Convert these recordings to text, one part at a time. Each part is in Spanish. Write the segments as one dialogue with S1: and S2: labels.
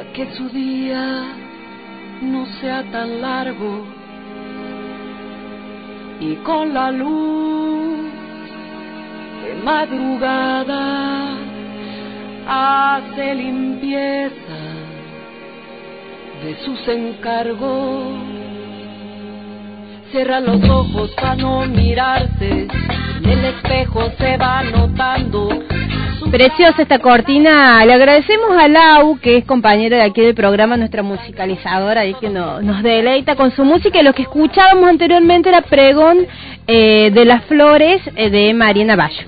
S1: que su día no sea tan largo y con la luz de madrugada hace limpieza de sus encargos. Cierra los ojos para no mirarse, en el espejo se va notando.
S2: Preciosa esta cortina. Le agradecemos a Lau, que es compañera de aquí del programa, nuestra musicalizadora, y que nos deleita con su música. Y lo que escuchábamos anteriormente era Pregón de las Flores de Mariana Bayo.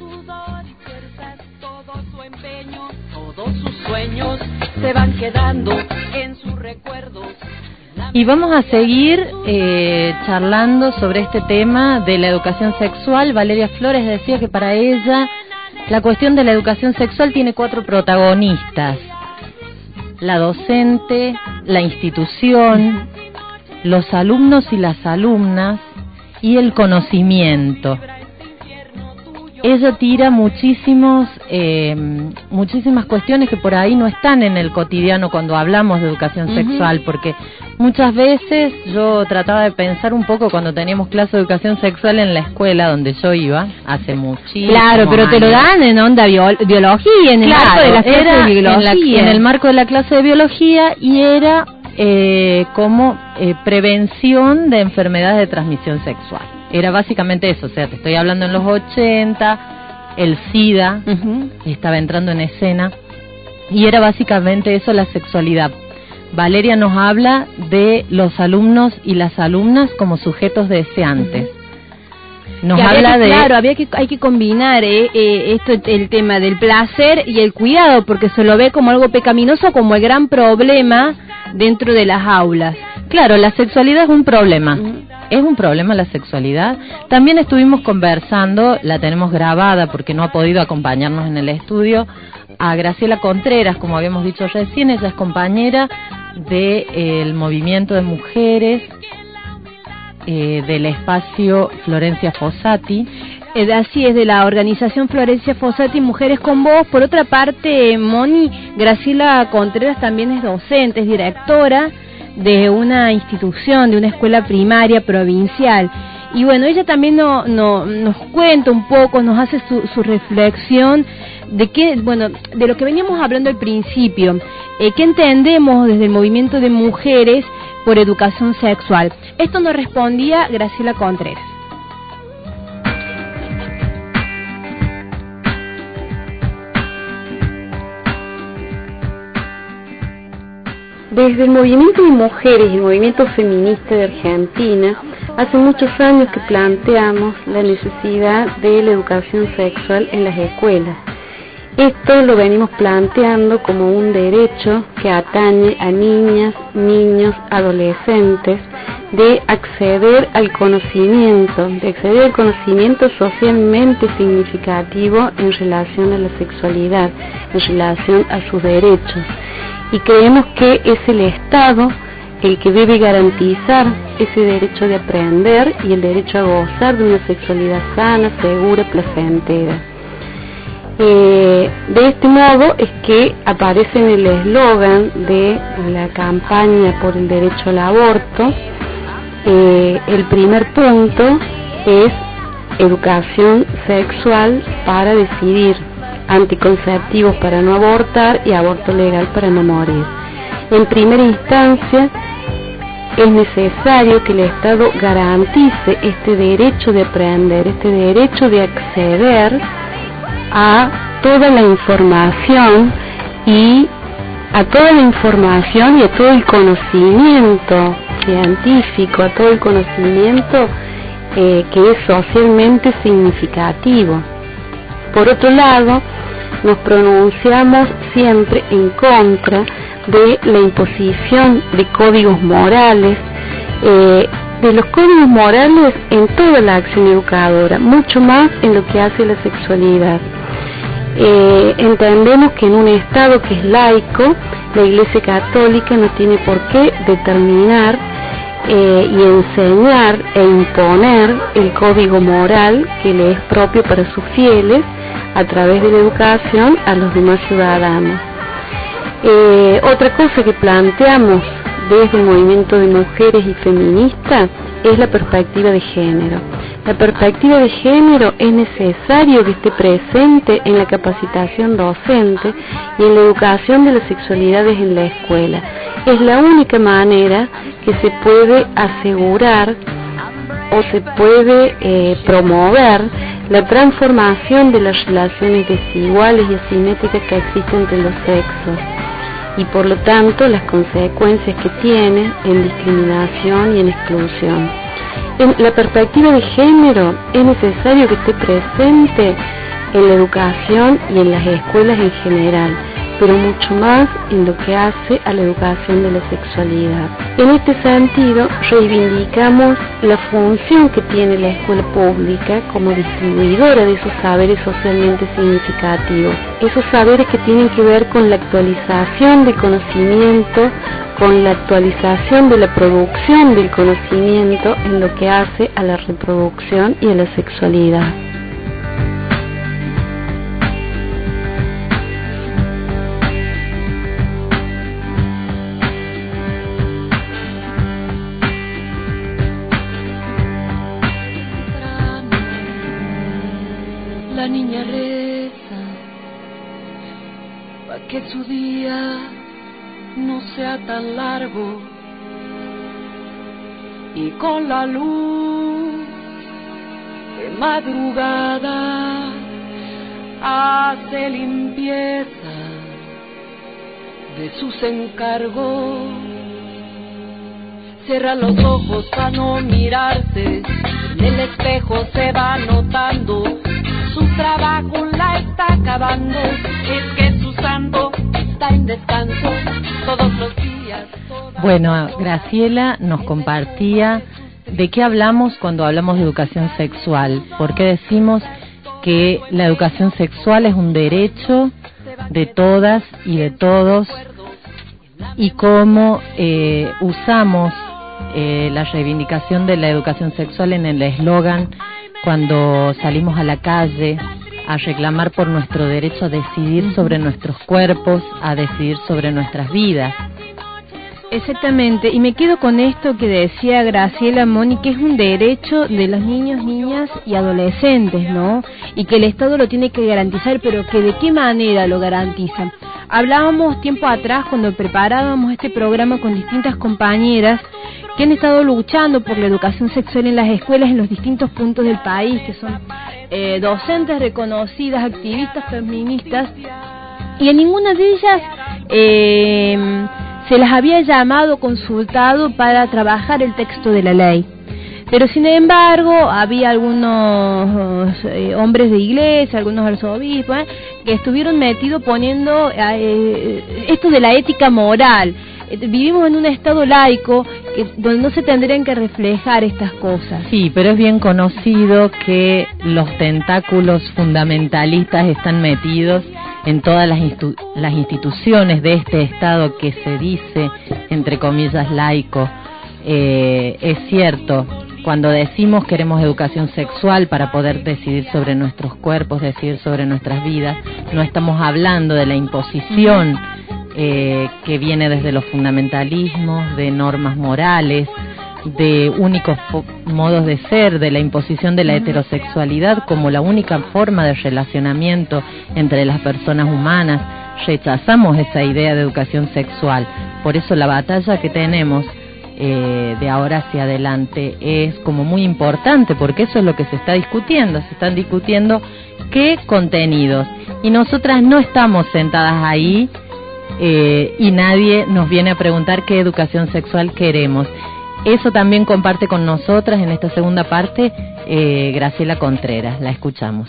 S1: Todos sus sueños se van quedando en sus recuerdos.
S3: Y vamos a seguir charlando sobre este tema de la educación sexual. Valeria Flores decía que para ella la cuestión de la educación sexual tiene 4 protagonistas: la docente, la institución, los alumnos y las alumnas y el conocimiento. Ella tira muchísimas cuestiones que por ahí no están en el cotidiano cuando hablamos de educación sexual, porque muchas veces yo trataba de pensar un poco cuando teníamos clase de educación sexual en la escuela donde yo iba, hace muchísimo.
S2: Claro, pero te lo dan en onda biología, en el marco de la clase de biología.
S3: En el marco de la clase de biología, y era como prevención de enfermedades de transmisión sexual. Era básicamente eso, o sea, te estoy hablando en los 80, el SIDA estaba entrando en escena, y era básicamente eso, la sexualidad. Valeria nos habla de los alumnos y las alumnas como sujetos deseantes. Nos habla de...
S2: Claro, hay que combinar el tema del placer y el cuidado, porque se lo ve como algo pecaminoso, como el gran problema dentro de las aulas.
S3: Claro, la sexualidad es un problema. Es un problema la sexualidad. También estuvimos conversando, la tenemos grabada porque no ha podido acompañarnos en el estudio, a Graciela Contreras, como habíamos dicho recién. Ella es compañera del movimiento de mujeres del espacio Florencia Fossati.
S2: Así es, de la organización Florencia Fossati, Mujeres con Voz. Por otra parte, Moni, Graciela Contreras también es docente, es directora de una institución, de una escuela primaria provincial. Y bueno, ella también nos cuenta un poco, nos hace su reflexión de lo que veníamos hablando al principio, ¿qué entendemos desde el movimiento de mujeres por educación sexual? Esto nos respondía Graciela Contreras.
S4: Desde el movimiento de mujeres y el movimiento feminista de Argentina, hace muchos años que planteamos la necesidad de la educación sexual en las escuelas. Esto lo venimos planteando como un derecho que atañe a niñas, niños, adolescentes, de acceder al conocimiento socialmente significativo en relación a la sexualidad, en relación a sus derechos. Y creemos que es el Estado el que debe garantizar ese derecho de aprender y el derecho a gozar de una sexualidad sana, segura, placentera. De este modo es que aparece en el eslogan de la campaña por el derecho al aborto. El primer punto es educación sexual para decidir, anticonceptivos para no abortar y aborto legal para no morir. En primera instancia, es necesario que el Estado garantice este derecho de aprender, este derecho de acceder a toda la información y a todo el conocimiento científico, a todo el conocimiento que es socialmente significativo. Por otro lado, nos pronunciamos siempre en contra de la imposición de códigos morales, de los códigos morales en toda la acción educadora, mucho más en lo que hace a la sexualidad. Entendemos que en un Estado que es laico, la Iglesia Católica no tiene por qué determinar y enseñar e imponer el código moral que le es propio para sus fieles a través de la educación a los demás ciudadanos. Otra cosa que planteamos desde el movimiento de mujeres y feministas es la perspectiva de género. La perspectiva de género es necesario que esté presente en la capacitación docente y en la educación de las sexualidades en la escuela. Es la única manera que se puede asegurar o se puede promover la transformación de las relaciones desiguales y asimétricas que existen entre los sexos, y por lo tanto las consecuencias que tiene en discriminación y en exclusión. En la perspectiva de género es necesario que esté presente en la educación y en las escuelas en general, pero mucho más en lo que hace a la educación de la sexualidad. En este sentido, reivindicamos la función que tiene la escuela pública como distribuidora de esos saberes socialmente significativos, esos saberes que tienen que ver con la actualización del conocimiento, con la actualización de la producción del conocimiento en lo que hace a la reproducción y a la sexualidad.
S1: La niña reza pa' que su día no sea tan largo, y con la luz de madrugada hace limpieza de sus encargos. Cierra los ojos para no mirarse, en el espejo se va notando, su trabajo la está acabando, es que su santo está en descanso todos los días.
S3: Bueno, Graciela nos compartía de qué hablamos cuando hablamos de educación sexual, por qué decimos que la educación sexual es un derecho de todas y de todos, y cómo usamos la reivindicación de la educación sexual en el eslogan cuando salimos a la calle a reclamar por nuestro derecho a decidir sobre nuestros cuerpos, a decidir sobre nuestras vidas.
S2: Exactamente, y me quedo con esto que decía Graciela, Moni, que es un derecho de los niños, niñas y adolescentes, ¿no? Y que el Estado lo tiene que garantizar, pero que de qué manera lo garantiza. Hablábamos tiempo atrás, cuando preparábamos este programa con distintas compañeras que han estado luchando por la educación sexual en las escuelas en los distintos puntos del país, que son docentes reconocidas, activistas feministas, y en ninguna de ellas se las había llamado, consultado para trabajar el texto de la ley. Pero sin embargo había algunos hombres de iglesia, algunos arzobispos, que estuvieron metidos poniendo esto de la ética moral. Vivimos en un estado laico donde no se tendrían que reflejar estas cosas.
S3: Sí, pero es bien conocido que los tentáculos fundamentalistas están metidos en todas las instituciones de este Estado que se dice, entre comillas, laico. Es cierto, cuando decimos queremos educación sexual para poder decidir sobre nuestros cuerpos, decidir sobre nuestras vidas, no estamos hablando de la imposición que viene desde los fundamentalismos, de normas morales, de únicos modos de ser, de la imposición de la heterosexualidad como la única forma de relacionamiento entre las personas humanas. Rechazamos esa idea de educación sexual. Por eso la batalla que tenemos de ahora hacia adelante es como muy importante, porque eso es lo que se está discutiendo. Se están discutiendo qué contenidos, y nosotras no estamos sentadas ahí y nadie nos viene a preguntar qué educación sexual queremos. Eso también comparte con nosotras en esta segunda parte Graciela Contreras. La escuchamos.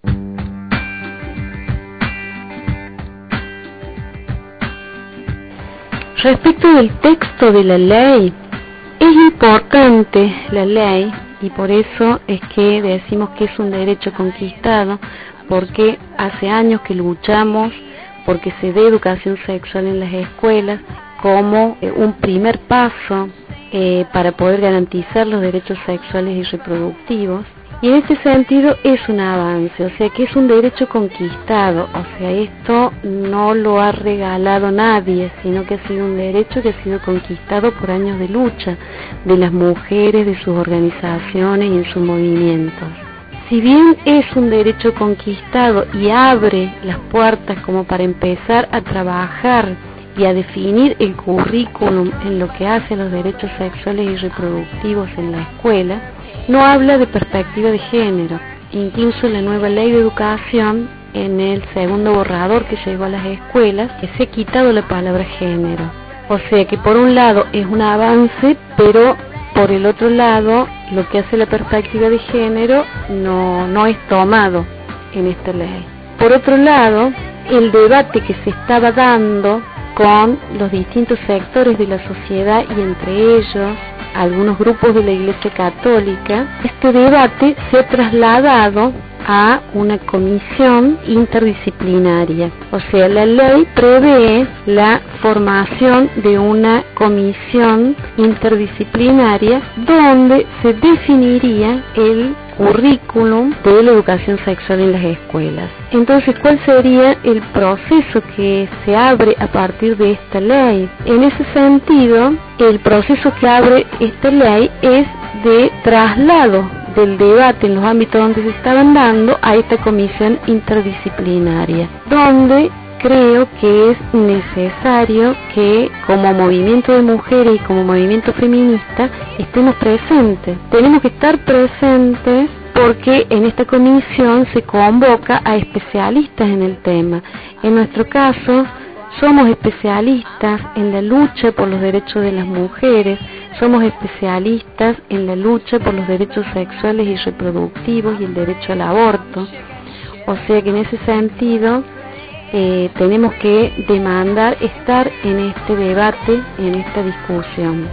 S4: Respecto del texto de la ley, es importante la ley, y por eso es que decimos que es un derecho conquistado, porque hace años que luchamos porque se dé educación sexual en las escuelas como un primer paso para poder garantizar los derechos sexuales y reproductivos. Y en este sentido es un avance, o sea que es un derecho conquistado, o sea, esto no lo ha regalado nadie, sino que ha sido un derecho que ha sido conquistado por años de lucha de las mujeres, de sus organizaciones y en sus movimientos. Si bien es un derecho conquistado y abre las puertas como para empezar a trabajar y a definir el currículum en lo que hace a los derechos sexuales y reproductivos en la escuela, no habla de perspectiva de género. Incluso la nueva ley de educación, en el segundo borrador que llegó a las escuelas, se ha quitado la palabra género. O sea que por un lado es un avance, pero por el otro lado lo que hace la perspectiva de género no es tomado en esta ley. Por otro lado, el debate que se estaba dando con los distintos sectores de la sociedad y entre ellos algunos grupos de la Iglesia Católica, este debate se ha trasladado a una comisión interdisciplinaria. O sea, la ley prevé la formación de una comisión interdisciplinaria donde se definiría el currículum de la educación sexual en las escuelas. Entonces, ¿cuál sería el proceso que se abre a partir de esta ley? En ese sentido, el proceso que abre esta ley es de traslado del debate en los ámbitos donde se estaban dando a esta comisión interdisciplinaria, donde creo que es necesario que como movimiento de mujeres y como movimiento feminista estemos presentes. Tenemos que estar presentes porque en esta comisión se convoca a especialistas en el tema. En nuestro caso, somos especialistas en la lucha por los derechos de las mujeres, somos especialistas en la lucha por los derechos sexuales y reproductivos y el derecho al aborto. O sea que en ese sentido tenemos que demandar estar en este debate, en esta discusión.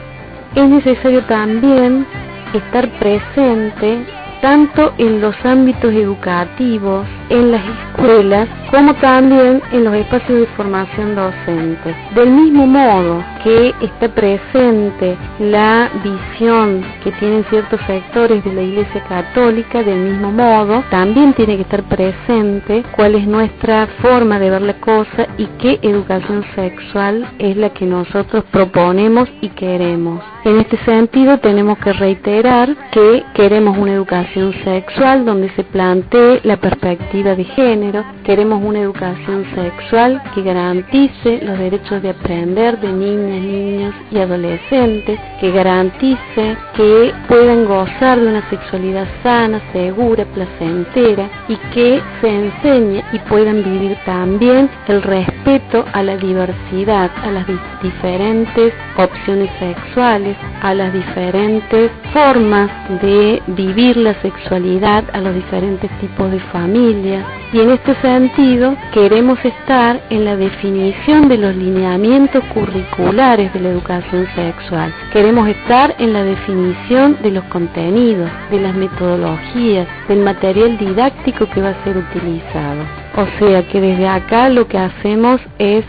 S4: Es necesario también estar presente tanto en los ámbitos educativos, en las escuelas, como también en los espacios de formación docente. Del mismo modo que está presente la visión que tienen ciertos sectores de la Iglesia Católica, del mismo modo también tiene que estar presente cuál es nuestra forma de ver la cosa y qué educación sexual es la que nosotros proponemos y queremos. En este sentido tenemos que reiterar que queremos una educación sexual donde se plantee la perspectiva de género, queremos una educación sexual que garantice los derechos de aprender de niñas, niños y adolescentes, que garantice que puedan gozar de una sexualidad sana, segura, placentera y que se enseñe y puedan vivir también el respeto a la diversidad, a las diferentes opciones sexuales, a las diferentes formas de vivir la sexualidad, a los diferentes tipos de familias. Y en este sentido queremos estar en la definición de los lineamientos curriculares de la educación sexual. Queremos estar en la definición de los contenidos, de las metodologías, del material didáctico que va a ser utilizado. O sea que desde acá lo que hacemos es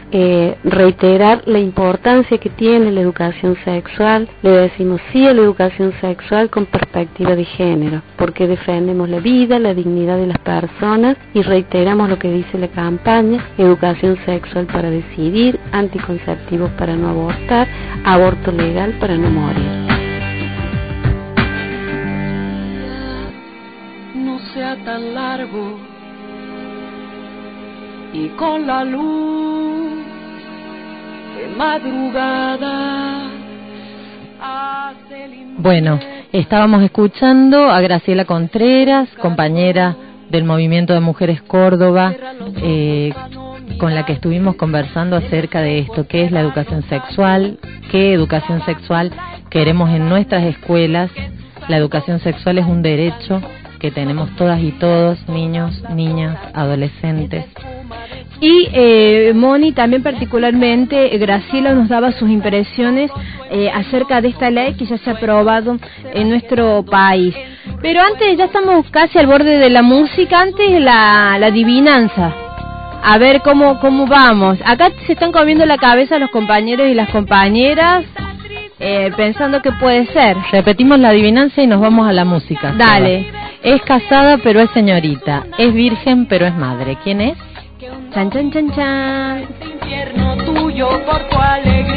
S4: reiterar la importancia que tiene la educación sexual. Le decimos sí a la educación sexual con perspectiva de género, porque defendemos la vida, la dignidad de las personas y reiteramos lo que dice la campaña: educación sexual para decidir, anticonceptivos para no abortar, aborto legal para no morir.
S1: No sea tan largo y con la luz de madrugada.
S3: Bueno, estábamos escuchando a Graciela Contreras, compañera del Movimiento de Mujeres Córdoba, con la que estuvimos conversando acerca de esto, qué es la educación sexual, qué educación sexual queremos en nuestras escuelas. La educación sexual es un derecho que tenemos todas y todos, niños, niñas, adolescentes.
S2: Y Moni, también particularmente, Graciela nos daba sus impresiones acerca de esta ley que ya se ha aprobado en nuestro país. Pero antes, ya estamos casi al borde de la música, antes la adivinanza. A ver cómo vamos. Acá se están comiendo la cabeza los compañeros y las compañeras, pensando que puede ser.
S3: Repetimos la adivinanza y nos vamos a la música.
S2: Dale.
S3: Es casada pero es señorita. Es virgen pero es madre. ¿Quién es?
S2: Chan, chan, chan, chan.
S1: Infierno tuyo por tu alegría.